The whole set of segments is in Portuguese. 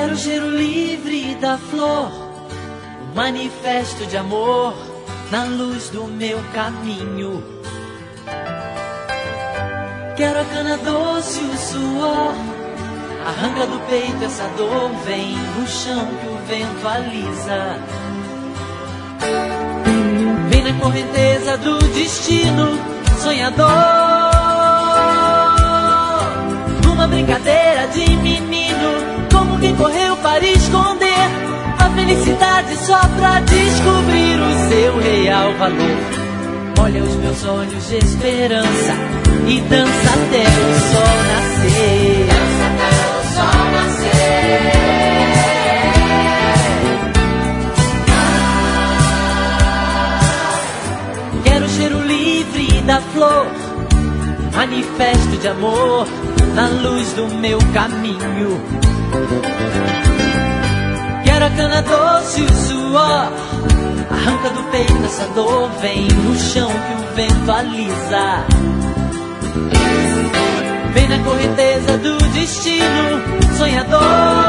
Quero o cheiro livre da flor, um manifesto de amor na luz do meu caminho. Quero a cana doce, o suor, arranca do peito essa dor, vem no chão que o vento alisa. Vem na correnteza do destino, sonhador, numa brincadeira de menino, como quem correu para esconder a felicidade só pra descobrir o seu real valor. Olha os meus olhos de esperança e dança até o sol nascer. Dança até o sol nascer. Quero o cheiro livre da flor, manifesto de amor na luz do meu caminho. Quero a cana doce, o suor, arranca do peito essa dor, vem no chão que o vento alisa. Vem na correnteza do destino, sonhador,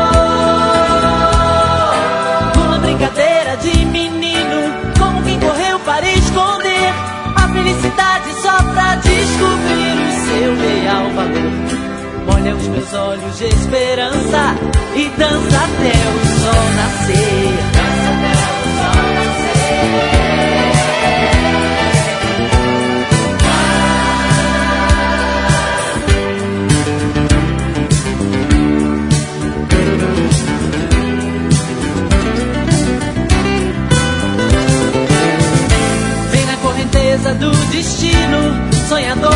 numa brincadeira de menino, como quem correu para esconder a felicidade só pra descobrir o seu real valor. Molha os meus olhos de esperança e dança até o sol nascer. Dança até o sol nascer. Vem na correnteza do destino, sonhador,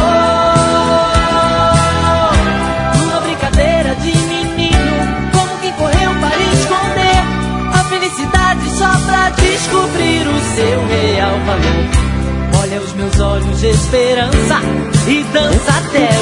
numa brincadeira de menino, como quem correu para esconder a felicidade só pra descobrir o seu real valor. Olha os meus olhos de esperança e dança até